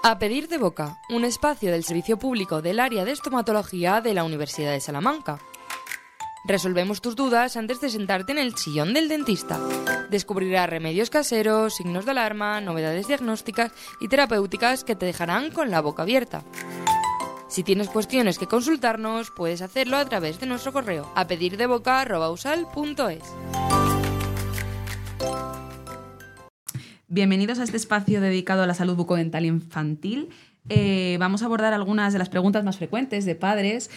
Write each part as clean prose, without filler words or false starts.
A Pedir de Boca, un espacio del servicio público del área de estomatología de la Universidad de Salamanca. Resolvemos tus dudas antes de sentarte en el sillón del dentista. Descubrirás remedios caseros, signos de alarma, novedades diagnósticas y terapéuticas que te dejarán con la boca abierta. Si tienes cuestiones que consultarnos, puedes hacerlo a través de nuestro correo apedirdeboca@usal.es. Bienvenidos a este espacio dedicado a la salud bucodental infantil. Vamos a abordar algunas de las preguntas más frecuentes de padres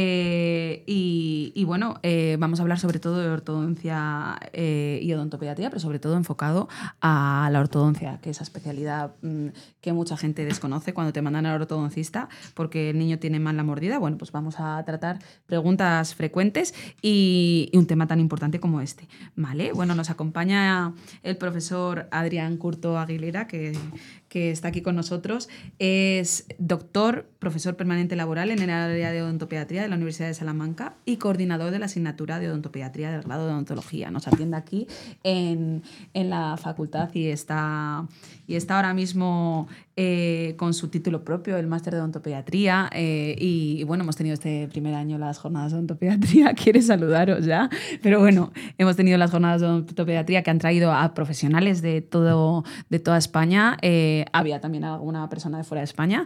vamos a hablar sobre todo de ortodoncia y odontopediatría, pero sobre todo enfocado a la ortodoncia, que es esa especialidad que mucha gente desconoce cuando te mandan al ortodoncista porque el niño tiene mal la mordida. Bueno, pues vamos a tratar preguntas frecuentes y un tema tan importante como este, ¿vale? Bueno, nos acompaña el profesor Adrián Curto Aguilera, que está aquí con nosotros. Es doctor, profesor permanente laboral en el área de odontopediatría de la Universidad de Salamanca y coordinador de la asignatura de odontopediatría del grado de odontología. Nos atiende aquí en la facultad y está ahora mismo con su título propio, el máster de odontopediatría. Hemos tenido este primer año las jornadas de odontopediatría. Quiere saludaros ya, pero bueno, hemos tenido las jornadas de odontopediatría que han traído a profesionales de toda España. Había también alguna persona de fuera de España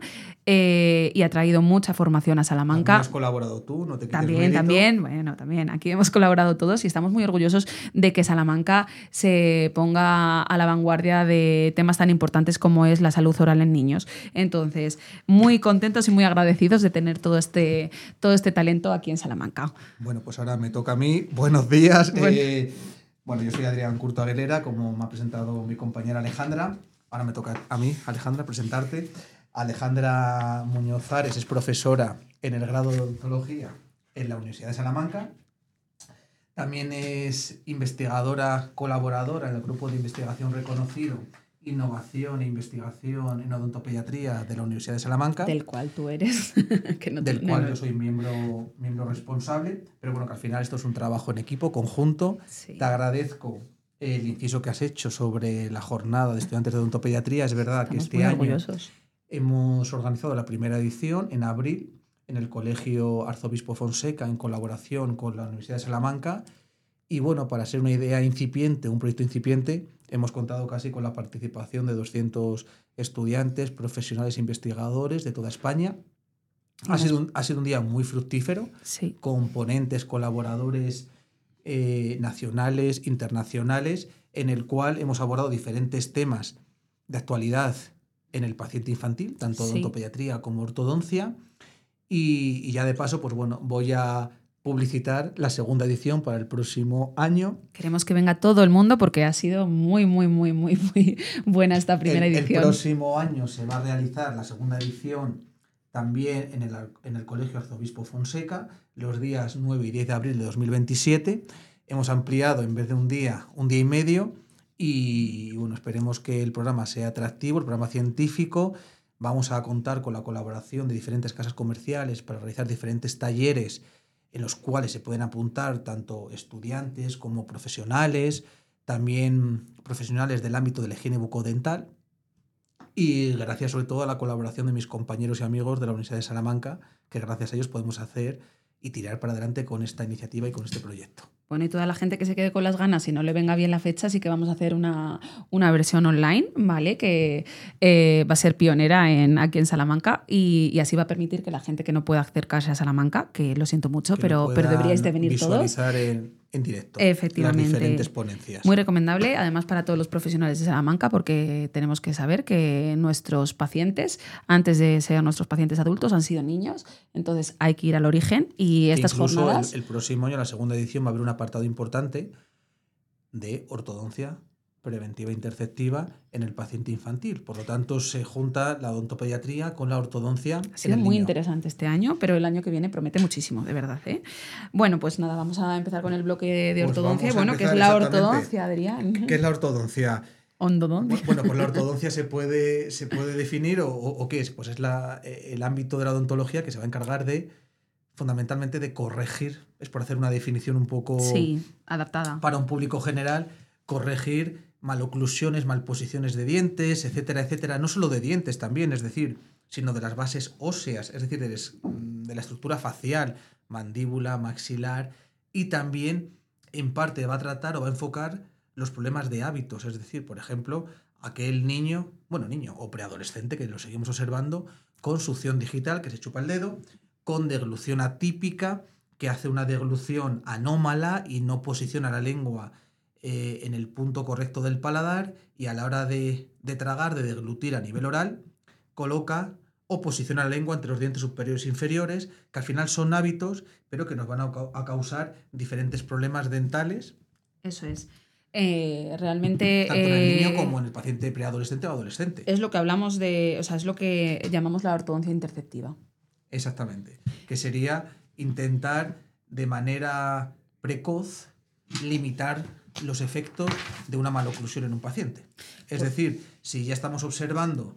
y ha traído mucha formación a Salamanca. ¿También has colaborado tú? ¿No te quites mérito? También. Aquí hemos colaborado todos y estamos muy orgullosos de que Salamanca se ponga a la vanguardia de temas tan importantes como es la salud oral en niños. Entonces, muy contentos y muy agradecidos de tener todo este talento aquí en Salamanca. Bueno, pues ahora me toca a mí. Buenos días. Bueno, yo soy Adrián Curto Aguilera, como me ha presentado mi compañera Alejandra. Ahora me toca a mí, Alejandra, presentarte. Alejandra Muñoz Ares es profesora en el grado de odontología en la Universidad de Salamanca. También es investigadora, colaboradora en el grupo de investigación reconocido Innovación e Investigación en Odontopediatría de la Universidad de Salamanca. Del cual tú eres. Del cual yo soy miembro responsable. Pero bueno, que al final esto es un trabajo en equipo, conjunto. Sí. Te agradezco el inciso que has hecho sobre la jornada de estudiantes de odontopediatría. Es verdad Estamos que este año orgullosos. Hemos organizado la primera edición en abril en el Colegio Arzobispo Fonseca en colaboración con la Universidad de Salamanca. Y bueno, para ser una idea incipiente, un proyecto incipiente, hemos contado casi con la participación de 200 estudiantes, profesionales e investigadores de toda España. Ha sido un día muy fructífero, sí, con ponentes, colaboradores nacionales, internacionales, en el cual hemos abordado diferentes temas de actualidad en el paciente infantil, tanto odontopediatría como ortodoncia. Y ya de paso, pues bueno, voy a publicitar la segunda edición para el próximo año. Queremos que venga todo el mundo porque ha sido muy, muy, muy, muy, muy buena esta primera edición. El próximo año se va a realizar la segunda edición también en el Colegio Arzobispo Fonseca, los días 9 y 10 de abril de 2027. Hemos ampliado, en vez de un día y medio. Y bueno, esperemos que el programa sea atractivo, el programa científico. Vamos a contar con la colaboración de diferentes casas comerciales para realizar diferentes talleres en los cuales se pueden apuntar tanto estudiantes como profesionales, también profesionales del ámbito de la higiene bucodental. Y gracias sobre todo a la colaboración de mis compañeros y amigos de la Universidad de Salamanca, que gracias a ellos podemos hacer y tirar para adelante con esta iniciativa y con este proyecto. Bueno, y toda la gente que se quede con las ganas y no le venga bien la fecha, sí que vamos a hacer una versión online, ¿vale? Que va a ser pionera aquí en Salamanca y así va a permitir que la gente que no pueda acercarse a Salamanca, que lo siento mucho, pero deberíais de venir visualizar todos. En directo. Efectivamente. Las diferentes ponencias. Muy recomendable, además para todos los profesionales de Salamanca, porque tenemos que saber que nuestros pacientes, antes de ser nuestros pacientes adultos, han sido niños, entonces hay que ir al origen y estas jornadas... El próximo año, la segunda edición, va a haber un apartado importante de ortodoncia preventiva e interceptiva en el paciente infantil. Por lo tanto, se junta la odontopediatría con la ortodoncia. Ha sido muy interesante este año, pero el año que viene promete muchísimo, de verdad, ¿eh? Bueno, pues nada, vamos a empezar con el bloque de ortodoncia. Bueno, ¿qué es la ortodoncia, Adrián? ¿Qué es la ortodoncia? Ondodoncia. Bueno, pues la ortodoncia se puede definir o ¿qué es? Pues es el ámbito de la odontología que se va a encargar fundamentalmente de corregir, es por hacer una definición un poco adaptada para un público general, corregir maloclusiones, malposiciones de dientes, etcétera, etcétera. No solo de dientes también, es decir, sino de las bases óseas, es decir, de la estructura facial, mandíbula, maxilar, y también en parte va a tratar o va a enfocar los problemas de hábitos, es decir, por ejemplo, aquel niño o preadolescente que lo seguimos observando con succión digital, que se chupa el dedo, con deglución atípica, que hace una deglución anómala y no posiciona la lengua en el punto correcto del paladar, y a la hora de tragar, de deglutir a nivel oral, coloca o posiciona la lengua entre los dientes superiores e inferiores, que al final son hábitos, pero que nos van a causar diferentes problemas dentales. Eso es. Realmente... Tanto en el niño como en el paciente preadolescente o adolescente. Es lo que hablamos es lo que llamamos la ortodoncia interceptiva. Exactamente. Que sería intentar de manera precoz limitar los efectos de una maloclusión en un paciente. Es decir, si ya estamos observando,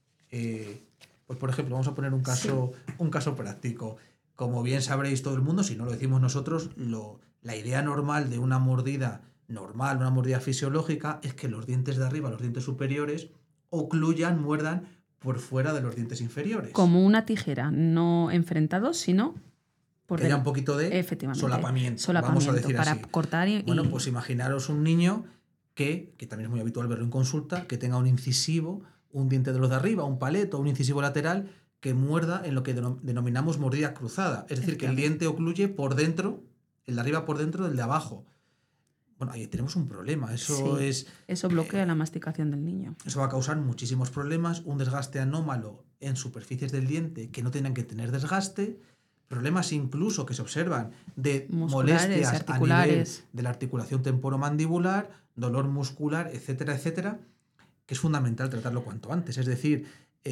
pues por ejemplo, vamos a poner un caso práctico. Como bien sabréis todo el mundo, si no lo decimos nosotros, la idea normal de una mordida normal, una mordida fisiológica, es que los dientes de arriba, los dientes superiores, muerdan por fuera de los dientes inferiores. Como una tijera, no enfrentados, sino... que haya un poquito de solapamiento, vamos a decir para así. Cortar Bueno, pues imaginaros un niño que también es muy habitual verlo en consulta, que tenga un incisivo, un diente de los de arriba, un paleto, un incisivo lateral, que muerda en lo que denominamos mordida cruzada. Es decir, que el diente ocluye por dentro, el de arriba por dentro del de abajo. Bueno, ahí tenemos un problema. Eso bloquea la masticación del niño. Eso va a causar muchísimos problemas, un desgaste anómalo en superficies del diente que no tienen que tener desgaste, problemas incluso que se observan de molestias articulares, a nivel de la articulación temporomandibular, dolor muscular, etcétera, etcétera, que es fundamental tratarlo cuanto antes. Es decir,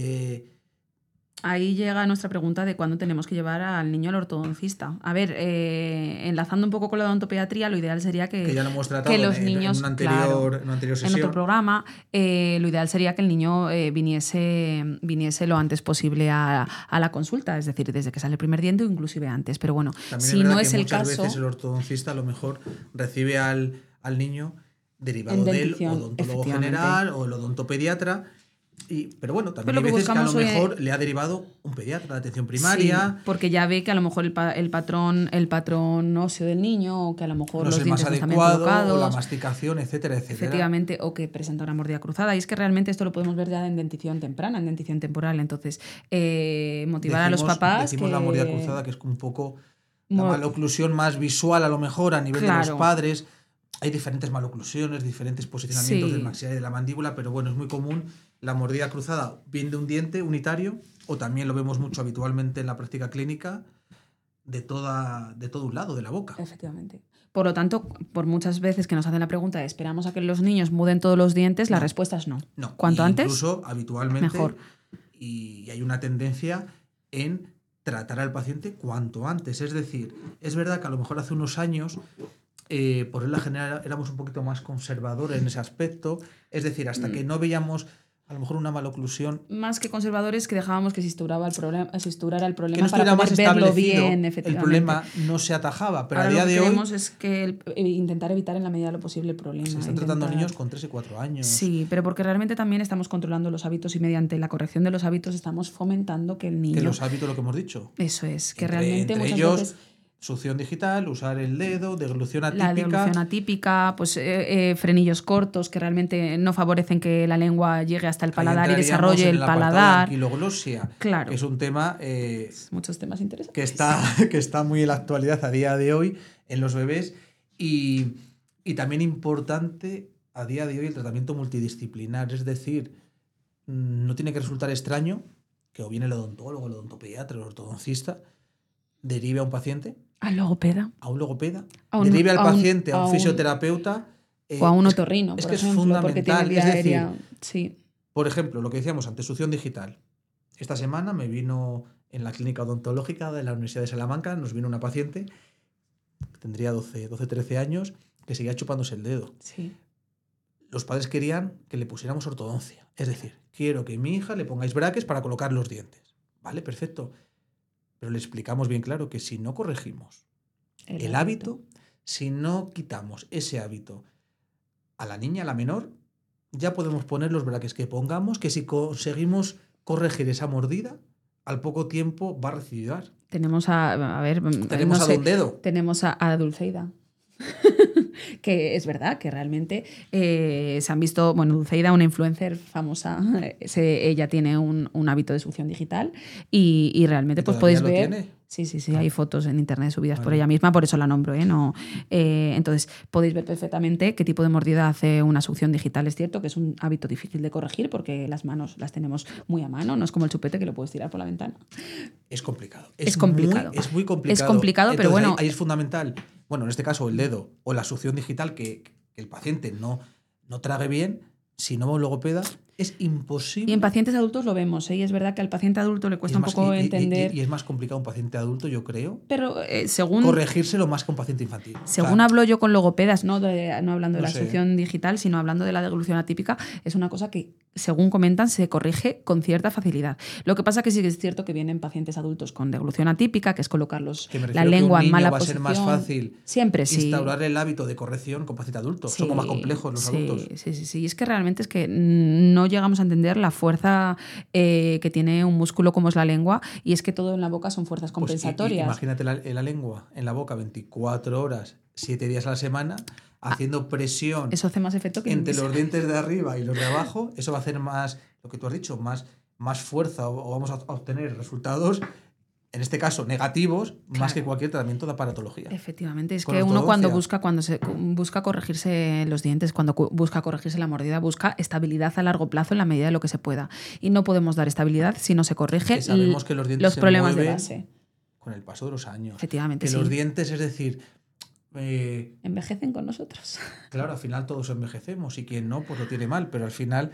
ahí llega nuestra pregunta de cuándo tenemos que llevar al niño al ortodoncista. A ver, enlazando un poco con la odontopediatría, lo ideal sería que ya lo hemos tratado los niños, en una anterior sesión. En otro programa, lo ideal sería que el niño viniese lo antes posible a la consulta, es decir, desde que sale el primer diente o inclusive antes. Pero bueno, también si no es que el muchas caso... veces el ortodoncista a lo mejor recibe al niño derivado del odontólogo general o el odontopediatra. Pero bueno, también hay veces que a lo mejor le ha derivado un pediatra de atención primaria. Sí, porque ya ve que a lo mejor el patrón óseo del niño, o que a lo mejor los dientes no están bien colocados, o la masticación, etcétera, etcétera. Efectivamente, o que presenta una mordida cruzada. Y es que realmente esto lo podemos ver ya en dentición temprana, en dentición temporal. Entonces, motivar a los papás... Decimos la mordida cruzada, que es un poco la maloclusión más visual a lo mejor a nivel de los padres. Hay diferentes maloclusiones, diferentes posicionamientos del maxilar y de la mandíbula, pero bueno, es muy común la mordida cruzada bien de un diente unitario, o también lo vemos mucho habitualmente en la práctica clínica de todo un lado de la boca. Efectivamente. Por lo tanto, por muchas veces que nos hacen la pregunta, ¿esperamos a que los niños muden todos los dientes? La respuesta es no. No. Cuanto antes, incluso habitualmente, mejor. Y hay una tendencia en tratar al paciente cuanto antes. Es decir, es verdad que a lo mejor hace unos años... por regla general éramos un poquito más conservadores en ese aspecto, es decir, hasta que no veíamos a lo mejor una maloclusión. Más que conservadores, que dejábamos que se estructurara el problema que no para poder verlo bien, efectivamente. El problema no se atajaba, pero ahora a día de hoy... Lo que queremos es que intentar evitar en la medida de lo posible el problema. Se están tratando niños con 3 y 4 años. Sí, pero porque realmente también estamos controlando los hábitos y mediante la corrección de los hábitos estamos fomentando que el niño... Que los hábitos, lo que hemos dicho. Eso es, que realmente entre muchas ellos, veces... Succión digital, usar el dedo, deglución atípica. La deglución atípica, pues frenillos cortos que realmente no favorecen que la lengua llegue hasta el paladar y desarrolle el paladar. Anquiloglosia, claro. Que es un tema muchos temas interesantes. Que está muy en la actualidad a día de hoy en los bebés y también importante a día de hoy el tratamiento multidisciplinar, es decir, no tiene que resultar extraño que o bien el odontólogo, el odontopediatra, el ortodoncista derive a un paciente ¿Al logopeda? A un logopeda. Derive al paciente a un fisioterapeuta. O a un otorrino, es por que ejemplo, es fundamental. porque tiene vía aérea. Sí. Por ejemplo, lo que decíamos antes, succión digital. Esta semana me vino en la clínica odontológica de la Universidad de Salamanca, nos vino una paciente, tendría 12, 13 años, que seguía chupándose el dedo. Sí. Los padres querían que le pusiéramos ortodoncia. Es decir, quiero que a mi hija le pongáis braques para colocar los dientes. Vale, perfecto. Pero le explicamos bien claro que si no corregimos el hábito, si no quitamos ese hábito a la niña, a la menor, ya podemos poner los brackets que pongamos, que si conseguimos corregir esa mordida, al poco tiempo va a recidivar. Tenemos a Don Dedo. Tenemos a Dulceida. Que es verdad que realmente se han visto, bueno, Dulceida, una influencer famosa, ella tiene un hábito de succión digital y realmente pues podéis ver... ¿Tiene? Sí, hay fotos en internet subidas por ella misma, por eso la nombro, ¿no? Entonces, podéis ver perfectamente qué tipo de mordida hace una succión digital. Es cierto que es un hábito difícil de corregir porque las manos las tenemos muy a mano, no es como el chupete que lo puedes tirar por la ventana. Es complicado. Es complicado. Es muy complicado. Es complicado, pero entonces, bueno... Ahí es fundamental, bueno, en este caso el dedo o la succión digital, que el paciente no trague bien. Si no va un logopeda, es imposible. Y en pacientes adultos lo vemos, ¿eh? Y es verdad que al paciente adulto le cuesta un poco entender... Y es más complicado un paciente adulto, yo creo, pero según corregírselo más que un paciente infantil. Según hablo yo con logopedas, no hablando de la succión digital, sino hablando de la deglución atípica, es una cosa que, según comentan, se corrige con cierta facilidad. Lo que pasa que sí que es cierto que vienen pacientes adultos con deglución atípica, que es colocar la lengua en mala posición. Va a ser más fácil siempre, instaurar el hábito de corrección con paciente adulto. Sí, somos más complejos los adultos. Sí. Y es que realmente es que no llegamos a entender la fuerza que tiene un músculo como es la lengua, y es que todo en la boca son fuerzas compensatorias. Imagínate la lengua en la boca 24 horas, 7 días a la semana, haciendo presión. Eso hace más efecto que entre los dientes de arriba y los de abajo. Eso va a hacer más, lo que tú has dicho, más fuerza, o vamos a obtener resultados, en este caso negativos, más que cualquier tratamiento de aparatología. Efectivamente, es que uno cuando busca corregirse los dientes, cuando busca corregirse la mordida, busca estabilidad a largo plazo en la medida de lo que se pueda. Y no podemos dar estabilidad si no se corrige sabemos que los dientes los problemas de base. Con el paso de los años. Efectivamente, que los dientes, es decir... envejecen con nosotros. Claro, al final todos envejecemos y quien no, pues lo tiene mal, pero al final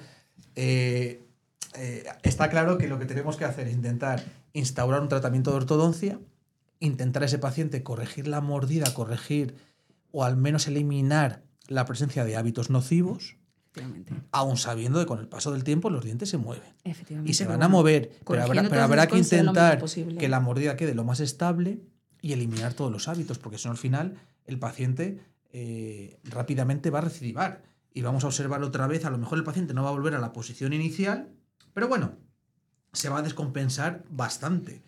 está claro que lo que tenemos que hacer es intentar instaurar un tratamiento de ortodoncia, intentar a ese paciente corregir la mordida, corregir o al menos eliminar la presencia de hábitos nocivos, aún sabiendo que con el paso del tiempo los dientes se mueven y se van a mover, pero habrá que intentar que la mordida quede lo más estable y eliminar todos los hábitos, porque si no al final el paciente rápidamente va a recidivar y vamos a observar otra vez, a lo mejor el paciente no va a volver a la posición inicial, pero bueno, se va a descompensar bastante.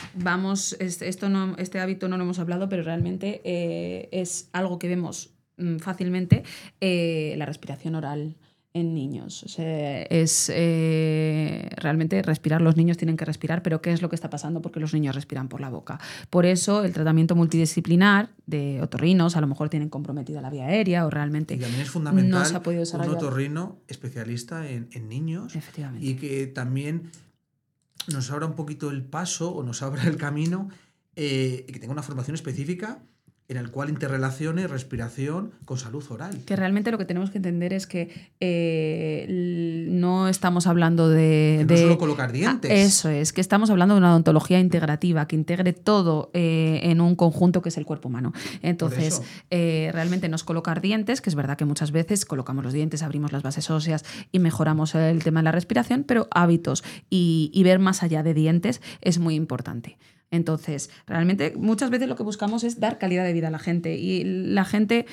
Este hábito no lo hemos hablado, pero realmente es algo que vemos fácilmente, la respiración oral en niños. O sea, es realmente respirar. Los niños tienen que respirar, pero ¿qué es lo que está pasando? Porque los niños respiran por la boca. Por eso el tratamiento multidisciplinar de otorrinos a lo mejor tienen comprometida la vía aérea o realmente y también es fundamental no se ha podido desarrollar un otorrino especialista en niños y que también nos abra un poquito el paso o nos abra el camino y que tenga una formación específica en el cual interrelacione respiración con salud oral. Que realmente lo que tenemos que entender es que no estamos hablando de... no solo colocar dientes. Eso es, que estamos hablando de una odontología integrativa, que integre todo en un conjunto que es el cuerpo humano. Entonces, realmente no es colocar dientes, que es verdad que muchas veces colocamos los dientes, abrimos las bases óseas y mejoramos el tema de la respiración, pero hábitos y ver más allá de dientes es muy importante. Entonces, realmente muchas veces lo que buscamos es dar calidad de vida a la gente y la gente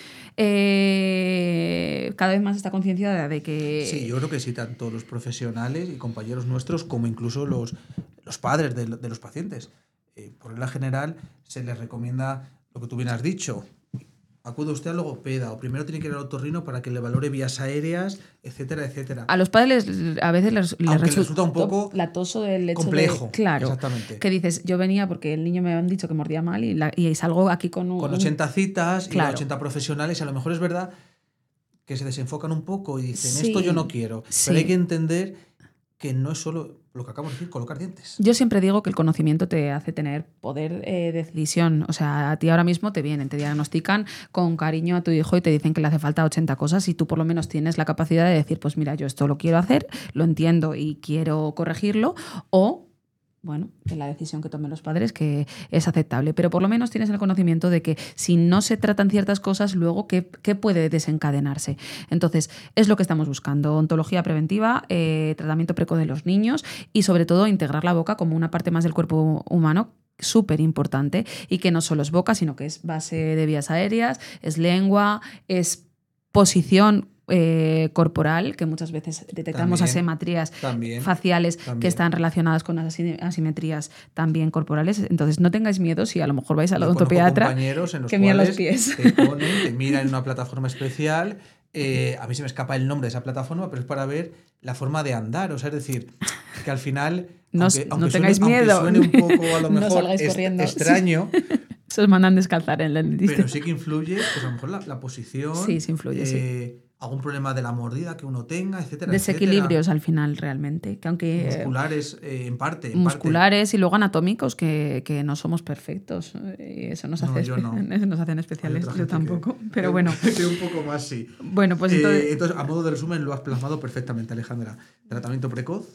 cada vez más está concienciada de que... Sí, yo creo que sí, tanto los profesionales y compañeros nuestros como incluso los padres de los pacientes. Por regla general se les recomienda lo que tú bien has dicho. Acude usted al logopeda o primero tiene que ir al otorrino para que le valore vías aéreas, etcétera, etcétera. A los padres a veces les resulta un poco latoso del hecho complejo. Claro, exactamente. Que dices, yo venía porque el niño me han dicho que mordía mal y salgo aquí con 80 citas y 80 profesionales, y a lo mejor es verdad que se desenfocan un poco y dicen, esto yo no quiero. Sí. Pero hay que entender que no es solo lo que acabo de decir, colocar dientes. Yo siempre digo que el conocimiento te hace tener poder de decisión. O sea, a ti ahora mismo te diagnostican con cariño a tu hijo y te dicen que le hace falta 80 cosas y tú por lo menos tienes la capacidad de decir, pues mira, yo esto lo quiero hacer, lo entiendo y quiero corregirlo, o... bueno, en la decisión que tomen los padres, que es aceptable, pero por lo menos tienes el conocimiento de que si no se tratan ciertas cosas, luego ¿qué puede desencadenarse? Entonces, es lo que estamos buscando, ontología preventiva, tratamiento precoz de los niños y sobre todo integrar la boca como una parte más del cuerpo humano, súper importante, y que no solo es boca, sino que es base de vías aéreas, es lengua, es posición corporal, que muchas veces detectamos asimetrías faciales que están relacionadas con las asimetrías también corporales. Entonces, no tengáis miedo si a lo mejor vais al odontopediatra compañeros en los que miran cuales los pies. te miran en una plataforma especial. A mí se me escapa el nombre de esa plataforma, pero es para ver la forma de andar. O sea, es decir, que al final, no tengáis miedo, aunque suene un poco a lo mejor extraño, se os mandan descalzar en el dentista. Pero sí que influye, pues a lo mejor la posición. Sí, influye, sí. Algún problema de la mordida que uno tenga, etcétera. Desequilibrios al final, realmente. Que aunque, musculares, en parte. Musculares y luego anatómicos, que no somos perfectos. Y eso nos hace, nos hacen especiales. Yo tampoco. Pero bueno. Un poco más, sí. Bueno, pues entonces, a modo de resumen, lo has plasmado perfectamente, Alejandra. Tratamiento precoz.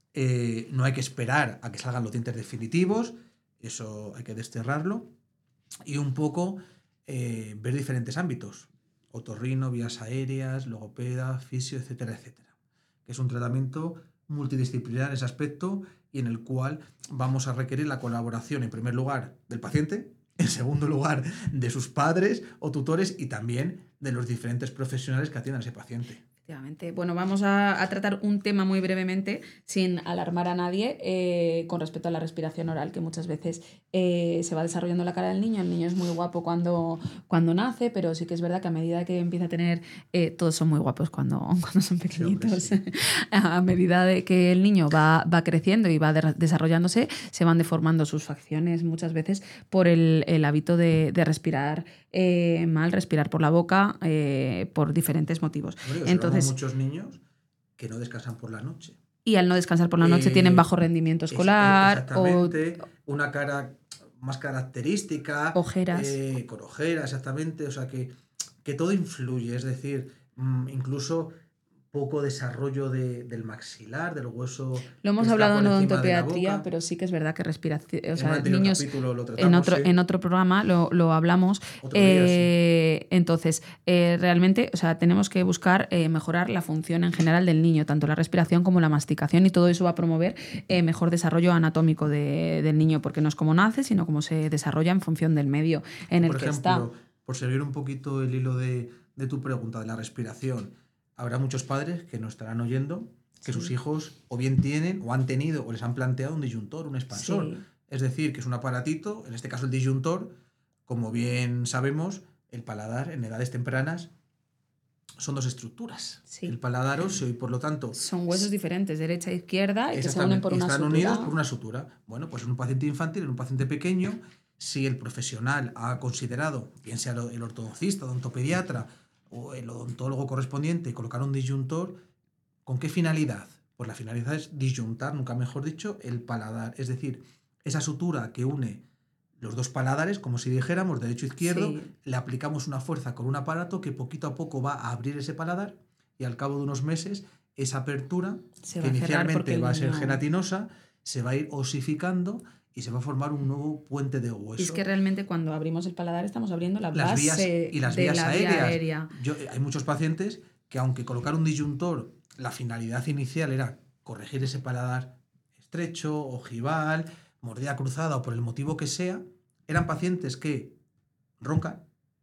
No hay que esperar a que salgan los dientes definitivos. Eso hay que desterrarlo. Y un poco ver diferentes ámbitos. Otorrino, vías aéreas, logopeda, fisio, etcétera, etcétera. Que es un tratamiento multidisciplinar en ese aspecto y en el cual vamos a requerir la colaboración, en primer lugar, del paciente, en segundo lugar, de sus padres o tutores y también de los diferentes profesionales que atiendan a ese paciente. Bueno, vamos a tratar un tema muy brevemente, sin alarmar a nadie, con respecto a la respiración oral, que muchas veces se va desarrollando la cara del niño. El niño es muy guapo cuando nace, pero sí que es verdad que a medida que empieza a tener... todos son muy guapos cuando son pequeñitos. Sí. A medida de que el niño va creciendo y va desarrollándose, se van deformando sus facciones muchas veces por el hábito de respirar mal, respirar por la boca, por diferentes motivos. Entonces, muchos niños que no descansan por la noche. Y al no descansar por la noche tienen bajo rendimiento escolar. Exactamente. Una cara más característica. Ojeras. Con ojeras, exactamente. O sea, que todo influye. Es decir, incluso poco desarrollo del maxilar, del hueso. Lo hemos hablado en odontopediatría, pero sí que es verdad que respiración... O sea, niños... En otro programa lo hablamos. Entonces, realmente, o sea, tenemos que buscar mejorar la función en general del niño, tanto la respiración como la masticación, y todo eso va a promover mejor desarrollo anatómico del niño, porque no es como nace, sino como se desarrolla en función del medio en el que está. Por seguir un poquito el hilo de tu pregunta de la respiración, habrá muchos padres que nos estarán oyendo que sus hijos o bien tienen o han tenido o les han planteado un disyuntor, un expansor. Sí. Es decir, que es un aparatito, en este caso el disyuntor, como bien sabemos, el paladar en edades tempranas son dos estructuras. Sí. El paladar óseo y por lo tanto... Son huesos diferentes, derecha e izquierda, y que se unen por una sutura. Están unidos por una sutura. Bueno, pues en un paciente infantil, en un paciente pequeño, si el profesional ha considerado, bien sea el ortodoncista, odontopediatra o el odontólogo correspondiente, colocar un disyuntor, ¿con qué finalidad? Pues la finalidad es disyuntar, nunca mejor dicho, el paladar. Es decir, esa sutura que une los dos paladares, como si dijéramos, derecho e izquierdo, sí. Le aplicamos una fuerza con un aparato que poquito a poco va a abrir ese paladar y al cabo de unos meses esa apertura, que inicialmente va a ser gelatinosa, se va a ir osificando y se va a formar un nuevo puente de hueso. Y es que realmente cuando abrimos el paladar estamos abriendo las base vías y las vías aéreas. Hay muchos pacientes que aunque colocar un disyuntor, la finalidad inicial era corregir ese paladar estrecho, ojival, mordida cruzada o por el motivo que sea, eran pacientes que roncan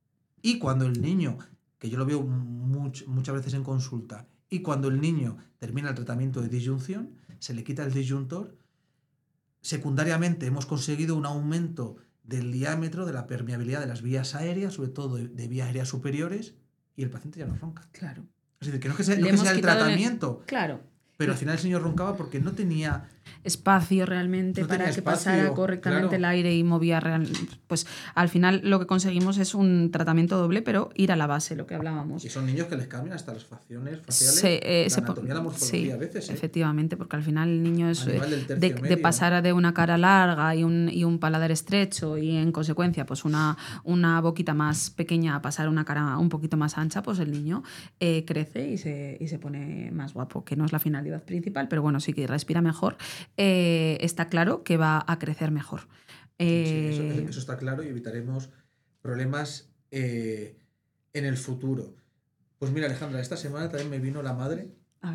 y cuando el niño, que yo lo veo muchas veces en consulta, y cuando el niño termina el tratamiento de disyunción, se le quita el disyuntor. Secundariamente hemos conseguido un aumento del diámetro de la permeabilidad de las vías aéreas, sobre todo de vías aéreas superiores, y el paciente ya no ronca. Claro. Es decir, que no es que sea el tratamiento. Claro. Pero al final el señor roncaba porque no tenía espacio realmente para que pasara correctamente el aire y movía pues al final lo que conseguimos es un tratamiento doble, pero ir a la base, lo que hablábamos. Y son niños que les cambian hasta las facciones faciales, la anatomía, la morfología a veces. Efectivamente, porque al final el niño es de pasar de una cara larga y un paladar estrecho y en consecuencia pues una boquita más pequeña a pasar una cara un poquito más ancha, pues el niño crece y se pone más guapo, que no es la finalidad principal, pero bueno, sí que respira mejor. Está claro que va a crecer mejor. Eso está claro y evitaremos problemas en el futuro. Pues mira, Alejandra, esta semana también me vino la madre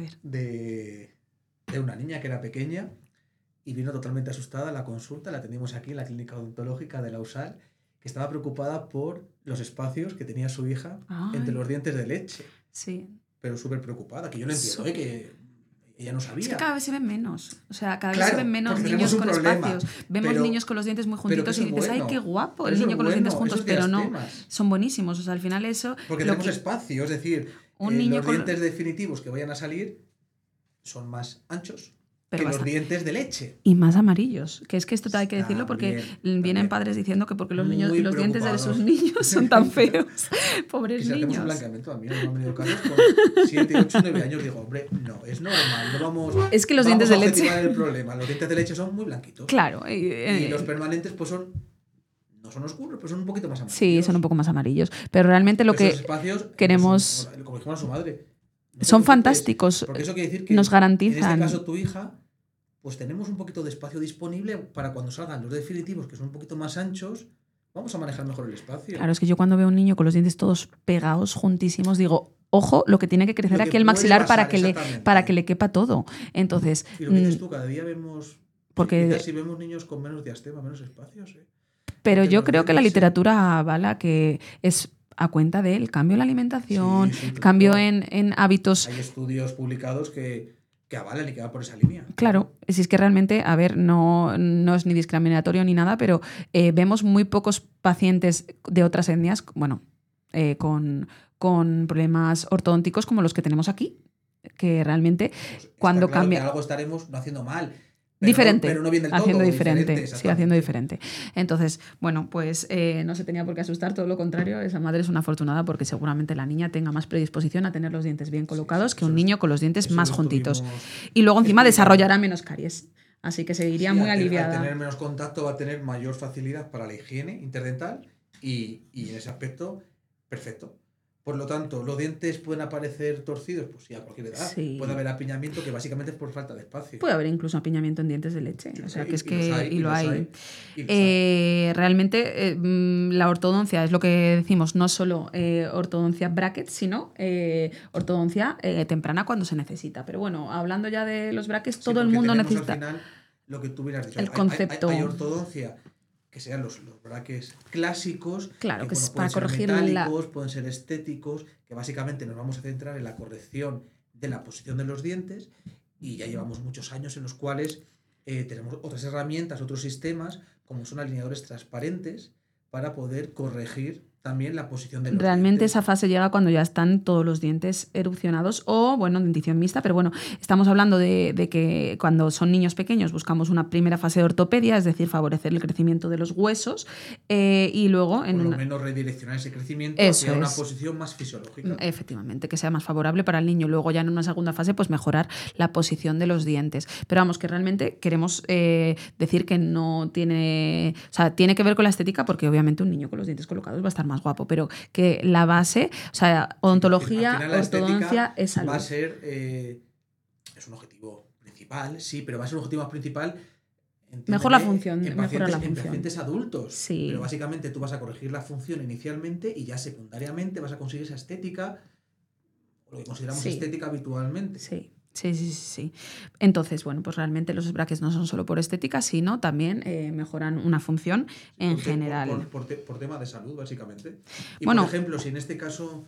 de una niña que era pequeña y vino totalmente asustada a la consulta. La atendimos aquí en la clínica odontológica de la USAL, que estaba preocupada por los espacios que tenía su hija entre los dientes de leche. Sí. pero súper preocupada, que yo le entiendo, que ella no sabía. Es que cada vez se ven menos. O sea, cada vez Claro, se ven menos porque niños con tenemos un espacios. Vemos niños con los dientes muy juntitos y dices, ¡ay, qué guapo! El niño con los dientes juntos, pero no. Son buenísimos. O sea, al final eso... Porque tenemos espacio, es decir, los dientes definitivos que vayan a salir son más anchos que los dientes de leche. Y más amarillos. Que es que esto hay que decirlo porque vienen padres diciendo que porque los dientes de sus niños son tan feos. Pobres niños. Si hacemos un blanqueamiento, a mí no me han venido casos con 7, 8, 9 años. Digo, hombre, no, es normal, no vamos... Es que los dientes de leche... el problema. Los dientes de leche son muy blanquitos. Claro. Y los permanentes pues son... No son oscuros, pero son un poquito más amarillos. Sí, son un poco más amarillos. Pero realmente lo que queremos... Como dijimos a su madre. Son fantásticos. Porque eso quiere decir que nos garantizan. En este caso tu hija, pues tenemos un poquito de espacio disponible para cuando salgan los definitivos, que son un poquito más anchos, vamos a manejar mejor el espacio. Claro, es que yo cuando veo a un niño con los dientes todos pegados, juntísimos, digo, ojo, lo que tiene que crecer aquí el maxilar para que le quepa todo. Entonces... Y lo que dices tú, cada día vemos... Porque si vemos niños con menos diastema, menos espacios. Pero yo creo que la literatura avala que es... a cuenta del cambio en la alimentación, cambio en hábitos. Hay estudios publicados que avalan y que van por esa línea. Claro, si es que realmente, a ver, no es ni discriminatorio ni nada, pero vemos muy pocos pacientes de otras etnias, bueno, con problemas ortodónticos como los que tenemos aquí, que realmente pues cuando claro cambia... Que algo estaremos no haciendo mal. Pero no bien del todo, haciendo diferente, sí, haciendo diferente. Entonces, bueno, pues no se tenía por qué asustar, todo lo contrario, esa madre es una afortunada porque seguramente la niña tenga más predisposición a tener los dientes bien colocados que un niño con los dientes más juntitos. Y luego encima desarrollará menos caries. Así que se iría muy aliviada. Al tener menos contacto va a tener mayor facilidad para la higiene interdental y en ese aspecto, perfecto. Por lo tanto, ¿los dientes pueden aparecer torcidos? Pues sí, a cualquier edad. Sí. Puede haber apiñamiento que básicamente es por falta de espacio. Puede haber incluso apiñamiento en dientes de leche. O sea, que es que... Y lo hay. Realmente la ortodoncia es lo que decimos, no solo ortodoncia brackets, sino ortodoncia temprana cuando se necesita. Pero bueno, hablando ya de los brackets, todo el mundo necesita... Al final, lo que tú hubieras dicho. El concepto... Hay ortodoncia... que sean los brackets clásicos, claro, que es para pueden corregir ser metálicos, pueden ser estéticos, que básicamente nos vamos a centrar en la corrección de la posición de los dientes y ya llevamos muchos años en los cuales tenemos otras herramientas, otros sistemas, como son alineadores transparentes, para poder corregir también la posición de los Realmente dientes. Esa fase llega cuando ya están todos los dientes erupcionados o, bueno, dentición mixta, pero bueno, estamos hablando de que cuando son niños pequeños buscamos una primera fase de ortopedia, es decir, favorecer el crecimiento de los huesos y luego... Por lo menos redireccionar ese crecimiento hacia una posición más fisiológica. Efectivamente, que sea más favorable para el niño. Luego ya en una segunda fase, pues mejorar la posición de los dientes. Pero vamos, que realmente queremos decir que no tiene... O sea, tiene que ver con la estética porque obviamente un niño con los dientes colocados va a estar más guapo, pero que la base, o sea, odontología, ortodoncia es salud. Va a ser, es un objetivo principal, sí, pero va a ser un objetivo más principal. Mejor la función, mejorar la función. En pacientes adultos. Sí. Pero básicamente tú vas a corregir la función inicialmente y ya secundariamente vas a conseguir esa estética, lo que consideramos estética habitualmente. Sí. Sí. Entonces, bueno, pues realmente los brackets no son solo por estética, sino también mejoran una función en general. Por tema de salud, básicamente. Y bueno, por ejemplo, si en este caso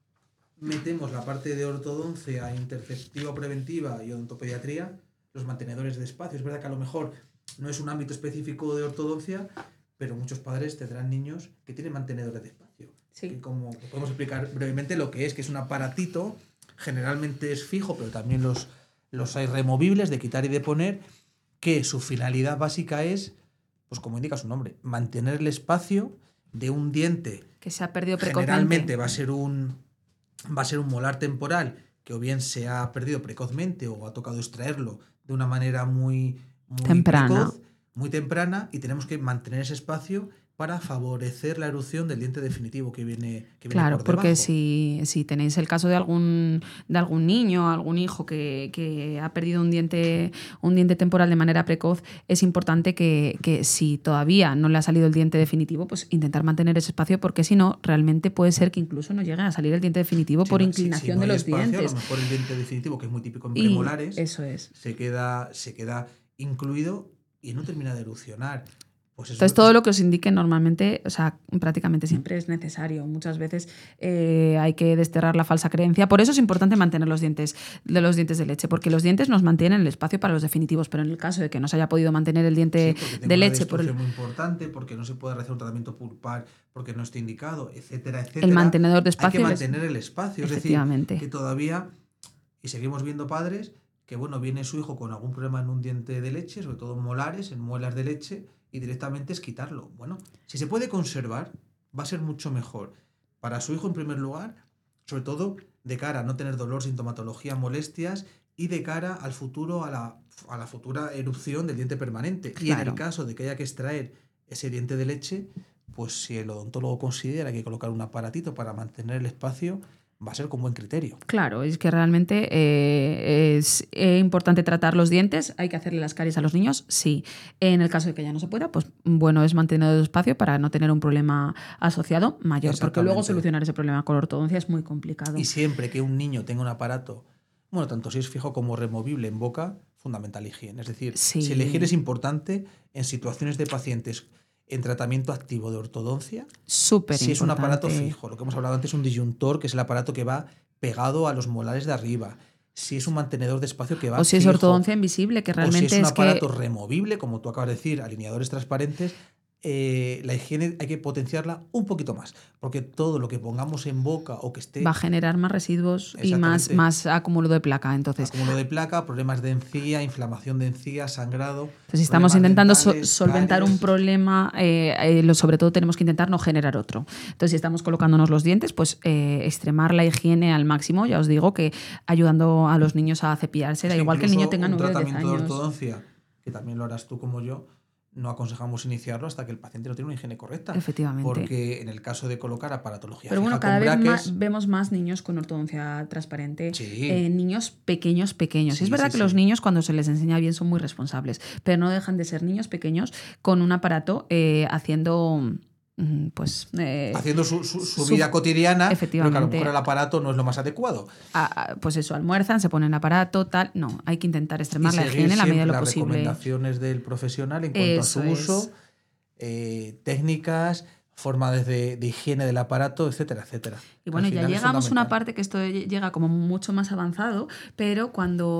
metemos la parte de ortodoncia, interceptiva preventiva y odontopediatría, los mantenedores de espacio, es verdad que a lo mejor no es un ámbito específico de ortodoncia, pero muchos padres tendrán niños que tienen mantenedores de espacio. Sí. Que como podemos explicar brevemente lo que es un aparatito. Generalmente es fijo, pero también los hay removibles de quitar y de poner, que su finalidad básica es, pues como indica su nombre, mantener el espacio de un diente que se ha perdido precozmente. Generalmente va a ser un molar temporal que o bien se ha perdido precozmente o ha tocado extraerlo de una manera muy temprana. Muy temprana, y tenemos que mantener ese espacio para favorecer la erupción del diente definitivo que viene claro, por porque debajo. si tenéis el caso de algún niño, algún hijo que ha perdido un diente temporal de manera precoz, es importante que si todavía no le ha salido el diente definitivo, pues intentar mantener ese espacio, porque si no, realmente puede ser que incluso no llegue a salir el diente definitivo por inclinación no de los espacio, dientes. A lo mejor el diente definitivo, que es muy típico en premolares, eso es. se queda incluido y no termina de erupcionar. Entonces, todo lo que os indique normalmente, o sea, prácticamente siempre es necesario. Muchas veces hay que desterrar la falsa creencia. Por eso es importante mantener los dientes de leche, porque los dientes nos mantienen el espacio para los definitivos, pero en el caso de que no se haya podido mantener el diente de leche... Por muy importante, porque no se puede realizar un tratamiento pulpar, porque no esté indicado, etcétera, etcétera. El mantenedor de espacio... Hay que mantener el espacio. Es decir, que todavía... Y seguimos viendo padres que, bueno, viene su hijo con algún problema en un diente de leche, sobre todo en molares, en muelas de leche, y directamente es quitarlo. Bueno, si se puede conservar, va a ser mucho mejor para su hijo en primer lugar, sobre todo de cara a no tener dolor, sintomatología, molestias, y de cara al futuro, a la futura erupción del diente permanente. Claro. Y en el caso de que haya que extraer ese diente de leche, pues si el odontólogo considera que hay que colocar un aparatito para mantener el espacio, va a ser con buen criterio. Claro, es que realmente es importante tratar los dientes. ¿Hay que hacerle las caries a los niños? Sí. En el caso de que ya no se pueda, pues bueno, es mantener el espacio para no tener un problema asociado mayor, porque luego solucionar ese problema con ortodoncia es muy complicado. Y siempre que un niño tenga un aparato, bueno, tanto si es fijo como removible en boca, fundamental higiene. Es decir, si la higiene es importante en situaciones de pacientes en tratamiento activo de ortodoncia, súper si es un aparato fijo, lo que hemos hablado antes, un disyuntor, que es el aparato que va pegado a los molares de arriba, si es un mantenedor de espacio que va o si fijo, es ortodoncia invisible, que realmente o si es un aparato removible, como tú acabas de decir, alineadores transparentes, la higiene hay que potenciarla un poquito más, porque todo lo que pongamos en boca o que esté... va a generar más residuos y más acúmulo de placa. Entonces, acúmulo de placa, problemas de encía, inflamación de encía, sangrado... Entonces, si estamos intentando solventar un problema, sobre todo tenemos que intentar no generar otro. Entonces, si estamos colocándonos los dientes, pues extremar la higiene al máximo. Ya os digo que ayudando a los niños a cepillarse, da igual que el niño tenga 9 o 10 años. Un tratamiento de ortodoncia, que también lo harás tú como yo, no aconsejamos iniciarlo hasta que el paciente no tiene una higiene correcta. Efectivamente. Porque en el caso de colocar aparatología Pero bueno, cada vez vemos más niños con ortodoncia transparente. Sí. Niños pequeños. Sí, es verdad que los niños, cuando se les enseña bien, son muy responsables, pero no dejan de ser niños pequeños con un aparato haciendo... haciendo su vida cotidiana, pero que a lo mejor el aparato no es lo más adecuado. Pues eso, almuerzan, se ponen aparato, tal. No, hay que intentar extremar la higiene en la medida de lo posible. Las recomendaciones del profesional en cuanto a su uso, técnicas, formas de higiene del aparato, etcétera, etcétera. Y bueno, ya llegamos a una parte que esto llega como mucho más avanzado, pero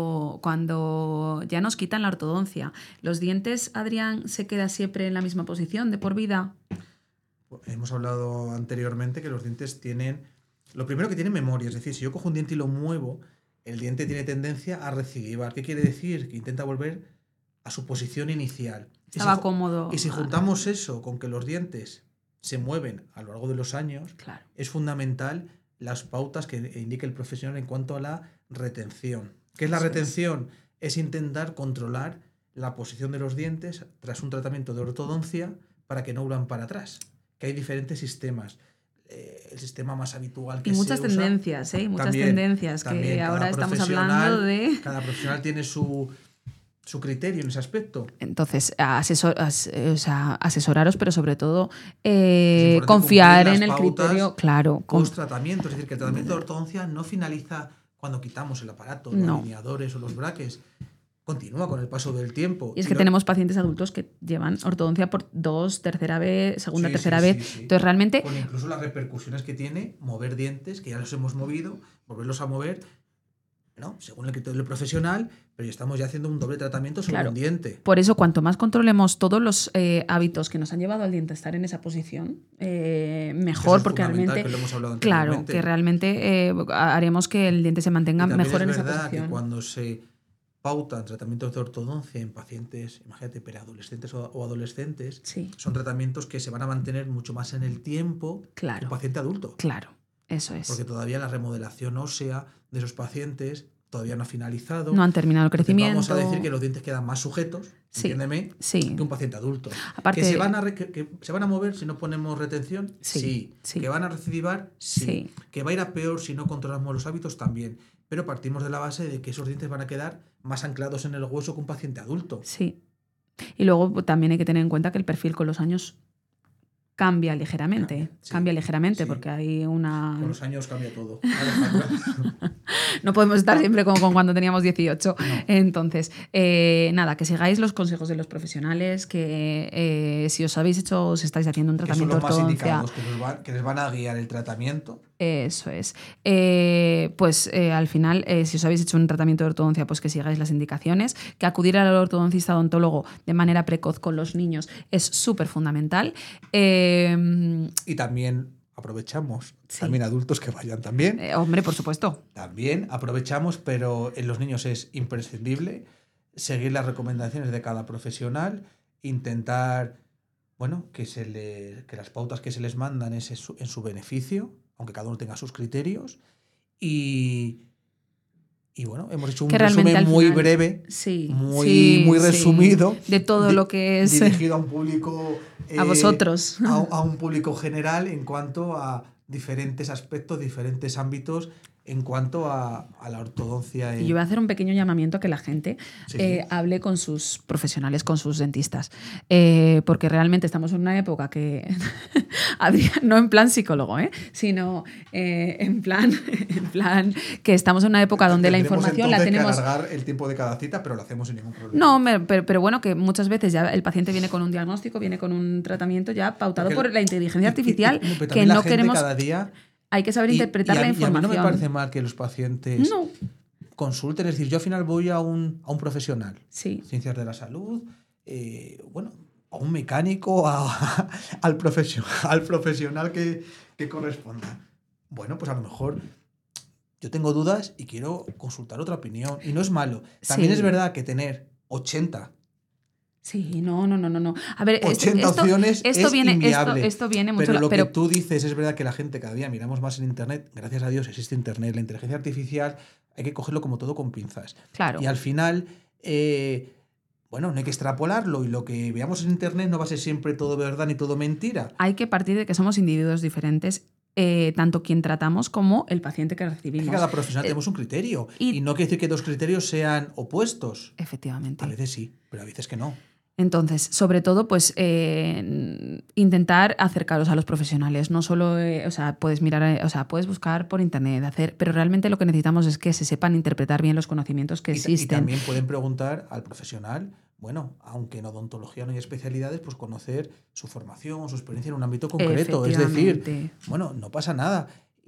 cuando ya nos quitan la ortodoncia, ¿los dientes, Adrián, se queda siempre en la misma posición de por vida? Hemos hablado anteriormente que los dientes tienen... Lo primero que tienen memoria, es decir, si yo cojo un diente y lo muevo, el diente tiene tendencia a recidivar. ¿Qué quiere decir? Que intenta volver a su posición inicial. Estaba cómodo. Y si juntamos eso con que los dientes se mueven a lo largo de los años, claro, es fundamental las pautas que indique el profesional en cuanto a la retención. ¿Qué es la retención? Es intentar controlar la posición de los dientes tras un tratamiento de ortodoncia para que no vuelvan para atrás. Que hay diferentes sistemas. El sistema más habitual que y muchas se usa, tendencias, muchas tendencias que ahora estamos hablando de... Cada profesional tiene su criterio en ese aspecto. Entonces, asesoraros, pero sobre todo confiar en el criterio, claro. Post-tratamiento, es decir, que el tratamiento de ortodoncia no finaliza cuando quitamos el aparato, los alineadores o los braques. Continúa con el paso del tiempo. Y es que tenemos pacientes adultos que llevan ortodoncia por tercera vez. Sí. Entonces, realmente... Con incluso las repercusiones que tiene mover dientes, que ya los hemos movido, volverlos a mover, ¿no? Según el criterio del profesional, pero ya estamos ya haciendo un doble tratamiento sobre un diente. Por eso, cuanto más controlemos todos los hábitos que nos han llevado al diente a estar en esa posición, mejor, porque realmente... Que lo hemos hablado claro, que realmente haremos que el diente se mantenga mejor en esa posición. Es verdad que cuando se pautan tratamientos de ortodoncia en pacientes, imagínate, preadolescentes o adolescentes, son tratamientos que se van a mantener mucho más en el tiempo que un paciente adulto. Claro, eso es. Porque todavía la remodelación ósea de esos pacientes todavía no ha finalizado. No han terminado el crecimiento. Vamos a decir que los dientes quedan más sujetos, entiéndeme, que un paciente adulto. Aparte, ¿Que se van a mover si no ponemos retención? Sí. ¿Que van a recidivar? Sí. ¿Que va a ir a peor si no controlamos los hábitos? También. Pero partimos de la base de que esos dientes van a quedar más anclados en el hueso que un paciente adulto. Sí. Y luego también hay que tener en cuenta que el perfil con los años cambia ligeramente. Cambia ligeramente porque hay una... Con los años cambia todo. No podemos estar siempre como con cuando teníamos 18. No. Entonces, nada, que sigáis los consejos de los profesionales, que si os estáis haciendo un tratamiento de ortodoncia... que les van a guiar el tratamiento. Eso es. Al final, si os habéis hecho un tratamiento de ortodoncia, pues que sigáis las indicaciones, que acudir al ortodoncista odontólogo de manera precoz con los niños es súper fundamental. Y también aprovechamos, también adultos que vayan también. Hombre, por supuesto. También aprovechamos, pero en los niños es imprescindible seguir las recomendaciones de cada profesional, intentar, que las pautas que se les mandan es en su beneficio, aunque cada uno tenga sus criterios. Y bueno, hemos hecho un resumen muy breve, muy resumido. De todo lo que es... Dirigido a un público... a vosotros. A un público general en cuanto a diferentes aspectos, diferentes ámbitos en cuanto a la ortodoncia. Y yo voy a hacer un pequeño llamamiento a que la gente hable con sus profesionales, con sus dentistas. Porque realmente estamos en una época que... no en plan psicólogo, sino en plan que estamos en una época donde la información la tenemos... que alargar el tiempo de cada cita, pero lo hacemos sin ningún problema. No, pero bueno, que muchas veces ya el paciente viene con un diagnóstico, viene con un tratamiento ya pautado por la inteligencia artificial, que no queremos... Cada día... Hay que saber interpretar la información. Y a mí no me parece mal que los pacientes consulten. Es decir, yo al final voy a un profesional. Sí. Ciencias de la salud, a un mecánico, al profesional que corresponda. Bueno, pues a lo mejor yo tengo dudas y quiero consultar otra opinión. Y no es malo. También es verdad que tener 80... Sí, no. A ver, 80 opciones es inviable. Esto viene mucho... Pero que tú dices es verdad que la gente cada día miramos más en Internet. Gracias a Dios existe Internet. La inteligencia artificial hay que cogerlo como todo con pinzas. Claro. Y al final, no hay que extrapolarlo. Y lo que veamos en Internet no va a ser siempre todo verdad ni todo mentira. Hay que partir de que somos individuos diferentes, tanto quien tratamos como el paciente que recibimos. Es que cada profesional tenemos un criterio. Y no quiere decir que dos criterios sean opuestos. Efectivamente. A veces sí, pero a veces que no. Entonces, sobre todo, pues intentar acercaros a los profesionales. No solo, puedes mirar, puedes buscar por internet, pero realmente lo que necesitamos es que se sepan interpretar bien los conocimientos que existen. Y también pueden preguntar al profesional, aunque en odontología no hay especialidades, pues conocer su formación, su experiencia en un ámbito concreto. Es decir, no pasa nada.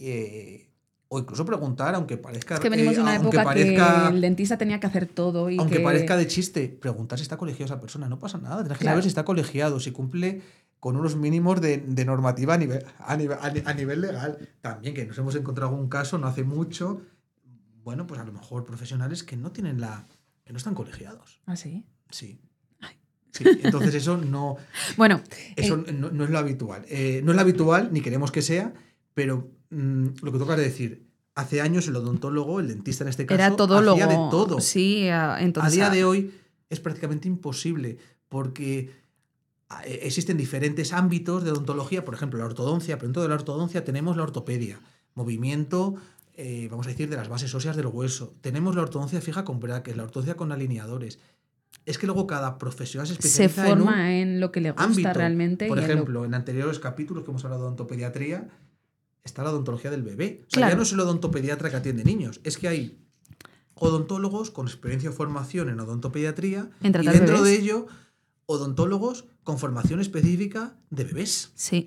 O incluso preguntar, aunque parezca... Es que venimos de una época que el dentista tenía que hacer todo y aunque parezca de chiste, preguntar si está colegiado esa persona. No pasa nada. Tienes que saber si está colegiado, si cumple con unos mínimos de normativa a nivel legal. También, que nos hemos encontrado algún caso no hace mucho, pues a lo mejor profesionales que no tienen que no están colegiados. ¿Ah, sí? Sí. Sí, entonces eso no... eso no es lo habitual. No es lo habitual, ni queremos que sea, pero... lo que toca decir, hace años el odontólogo, el dentista en este caso, era todólogo. Hacía de todo. Sí, entonces... A día de hoy es prácticamente imposible porque existen diferentes ámbitos de odontología, por ejemplo, la ortodoncia, pero dentro de la ortodoncia tenemos la ortopedia, movimiento, vamos a decir, de las bases óseas del hueso. Tenemos la ortodoncia fija con brackets, la ortodoncia con alineadores. Es que luego cada profesional se especializa en lo que le gusta ámbito. realmente. Por ejemplo, en anteriores capítulos que hemos hablado de odontopediatría, está la odontología del bebé. Claro. Ya no es el odontopediatra que atiende niños, es que hay odontólogos con experiencia o formación en odontopediatría y dentro de ello odontólogos con formación específica de bebés. Sí.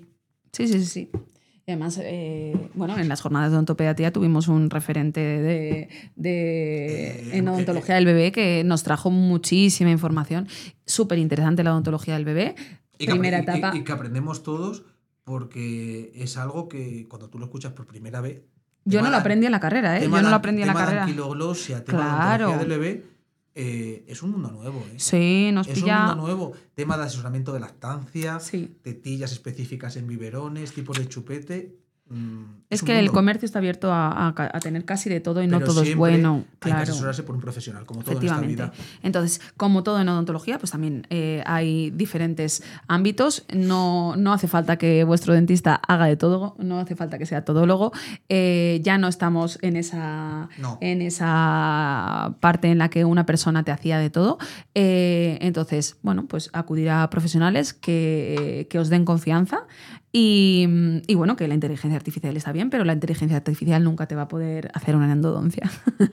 Y además, en las jornadas de odontopediatría tuvimos un referente en odontología del bebé que nos trajo muchísima información. Súper interesante la odontología del bebé. Primera etapa. Y que aprendemos todos porque es algo que cuando tú lo escuchas por primera vez... Yo no lo aprendí en la carrera, Yo no lo aprendí en la carrera. Tema de anquiloglosia, tema de odontología del bebé, es un mundo nuevo, Sí, nos pilla... Es un mundo nuevo. Tema de asesoramiento de lactancia, tetillas específicas en biberones, tipos de chupete... Es que el comercio está abierto a tener casi de todo y no todo es bueno. Claro. Hay que asesorarse por un profesional, como todo en esta vida. Entonces, como todo en odontología, pues también hay diferentes ámbitos. No hace falta que vuestro dentista haga de todo, no hace falta que sea todólogo. Ya no estamos en esa parte en la que una persona te hacía de todo. Entonces, bueno, pues acudir a profesionales que os den confianza. Y bueno, que la inteligencia artificial está bien, pero la inteligencia artificial nunca te va a poder hacer una endodoncia.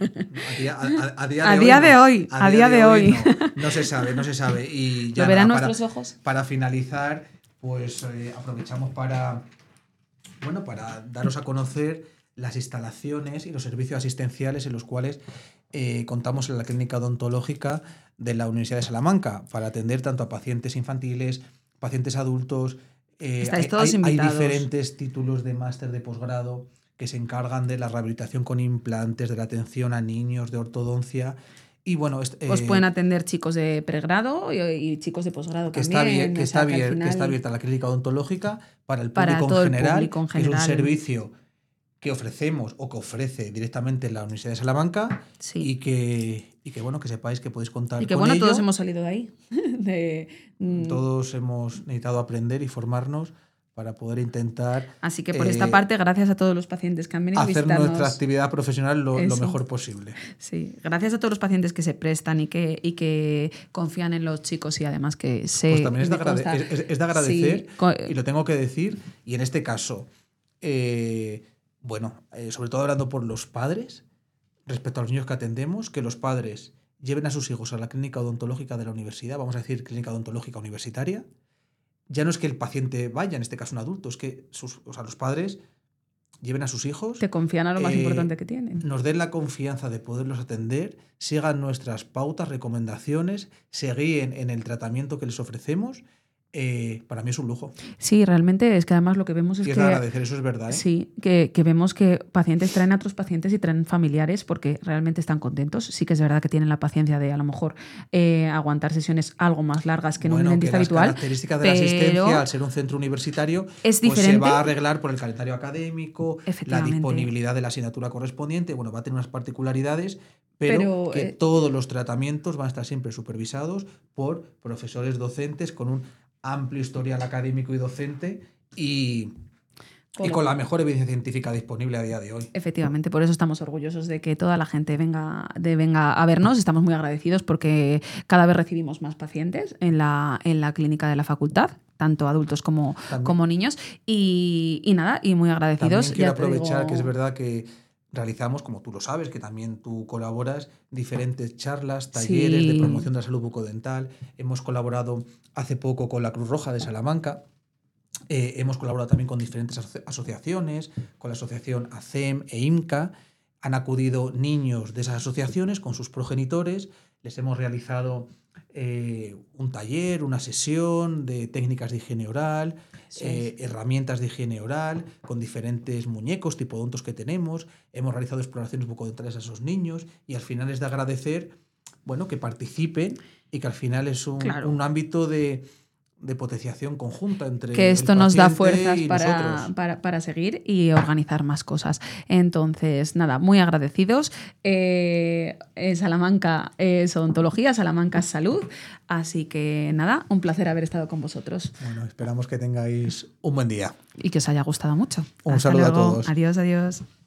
A día de hoy no se sabe. Y ya ¿lo verán nuestros ojos? Para finalizar, pues aprovechamos para daros a conocer las instalaciones y los servicios asistenciales en los cuales contamos en la clínica odontológica de la Universidad de Salamanca para atender tanto a pacientes infantiles, pacientes adultos. Estáis todos invitados. Hay diferentes títulos de máster de posgrado que se encargan de la rehabilitación con implantes, de la atención a niños, de ortodoncia. Y bueno, os pueden atender chicos de pregrado y chicos de posgrado también. Que está abierta la clínica odontológica para el público en general, que es un servicio que ofrecemos o que ofrece directamente la Universidad de Salamanca. Sí. Y que bueno, que sepáis que podéis contar con ello. Y que bueno, todos hemos salido de ahí. Todos hemos necesitado aprender y formarnos para poder intentar... Así que por esta parte, gracias a todos los pacientes que han venido a visitarnos. Hacer nuestra actividad profesional lo mejor posible. Sí, gracias a todos los pacientes que se prestan y que confían en los chicos y además que se... Pues también es de agradecer, sí, y lo tengo que decir, y en este caso, sobre todo hablando por los padres, respecto a los niños que atendemos, que los padres lleven a sus hijos a la clínica odontológica de la universidad, vamos a decir clínica odontológica universitaria. Ya no es que el paciente vaya, en este caso un adulto, es que los padres lleven a sus hijos. Te confían a lo más importante que tienen. Nos den la confianza de poderlos atender, sigan nuestras pautas, recomendaciones, se guíen en el tratamiento que les ofrecemos. Para mí es un lujo. Sí, realmente es que además lo que vemos es que... de agradecer, eso es verdad. Sí, que vemos que pacientes traen a otros pacientes y traen familiares porque realmente están contentos. Sí que es verdad que tienen la paciencia de a lo mejor aguantar sesiones algo más largas que en un dentista habitual. La característica de la asistencia, al ser un centro universitario, es diferente. Se va a arreglar por el calendario académico, la disponibilidad de la asignatura correspondiente, va a tener unas particularidades, pero que todos los tratamientos van a estar siempre supervisados por profesores docentes con un amplio historial académico y docente y con la mejor evidencia científica disponible a día de hoy. Efectivamente, por eso estamos orgullosos de que toda la gente venga a vernos. Estamos muy agradecidos porque cada vez recibimos más pacientes en la clínica de la facultad, tanto adultos como niños. Y muy agradecidos. También quiero aprovechar que es verdad que realizamos, como tú lo sabes, que también tú colaboras, diferentes charlas, talleres de promoción de la salud bucodental. Hemos colaborado hace poco con la Cruz Roja de Salamanca. Hemos colaborado también con diferentes asociaciones, con la asociación ACEM e IMCA. Han acudido niños de esas asociaciones con sus progenitores. Les hemos realizado un taller, una sesión de técnicas de higiene oral, herramientas de higiene oral, con diferentes muñecos, tipodontos que tenemos. Hemos realizado exploraciones bucodentales a esos niños y al final es de agradecer que participen y que al final es un ámbito de potenciación conjunta entre que esto nos da fuerzas para seguir y organizar más cosas. Entonces, nada, muy agradecidos. Salamanca es odontología, Salamanca es salud. Así que nada, un placer haber estado con vosotros. Bueno, esperamos que tengáis un buen día. Y que os haya gustado mucho. Un saludo a todos. Adiós.